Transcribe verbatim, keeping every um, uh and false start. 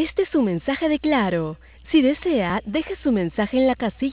Este es su mensaje de Claro. Si desea, deje su mensaje en la casilla